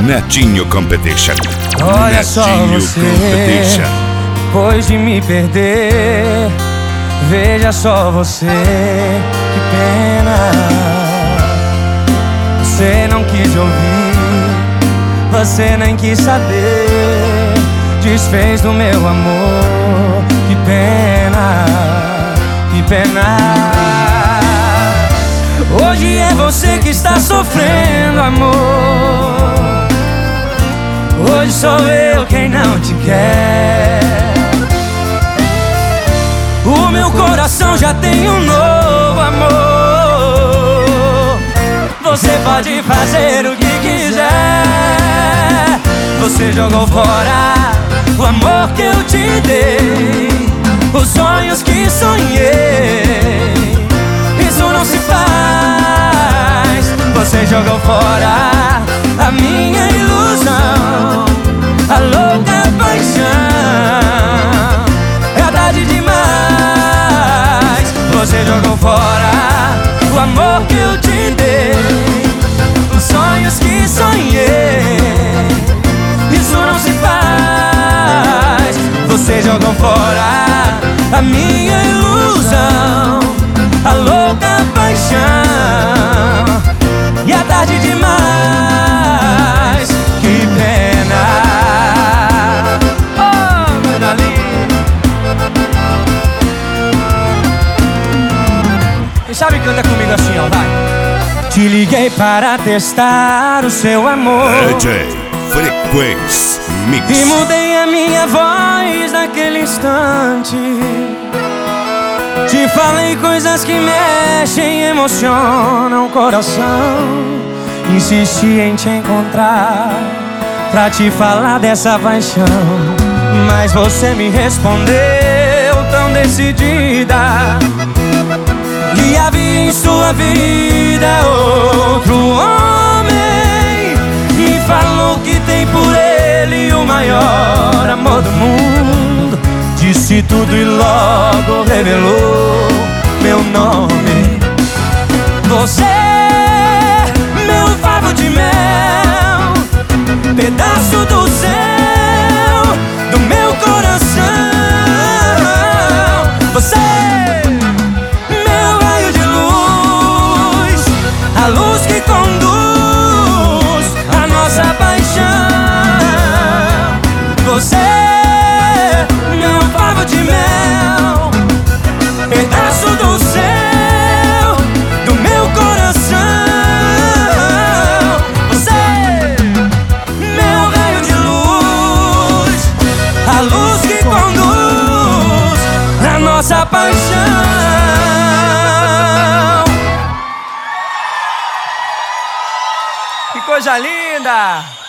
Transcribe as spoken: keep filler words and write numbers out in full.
Netinho Competition. Olha só Netinho você, Competition. depois de me perder, veja só você, que pena. Você não quis ouvir, você nem quis saber, desfez do meu amor, que pena, que pena. Hoje é você que está sofrendo, amor. Hoje sou eu quem não te quer. O meu coração já tem um novo amor. Você pode fazer o que quiser. Você jogou fora o amor que eu te dei, os sonhos que sonhei. Isso não se faz. Você jogou fora a minha ilusão, a louca paixão. É tarde demais. Você jogou fora o amor que eu te dei, os sonhos que sonhei. Isso não se faz. Você jogou fora a minha ilusão, a louca paixão. E é tarde demais, que pena. Oh, meu Dalinho. Quem sabe canta comigo assim, ó, vai. Te liguei para testar o seu amor, D J Frequência Mix. e mudei a minha voz naquele instante. Te falei coisas que mexem, emocionam o coração. Insisti em te encontrar pra te falar dessa paixão, mas você me respondeu tão decidida que havia em sua vida outro homem. Me falou que tem por ele o maior amor do mundo. Disse tudo e logo revelou meu nome. Você, meu favo de mel, pedaço do céu, do meu coração. Você, meu raio de luz, a luz que conduz a nossa paixão. Você, de mel, pedaço do céu, do meu coração. Você, meu raio de luz, a luz que conduz a nossa paixão. Que coisa linda!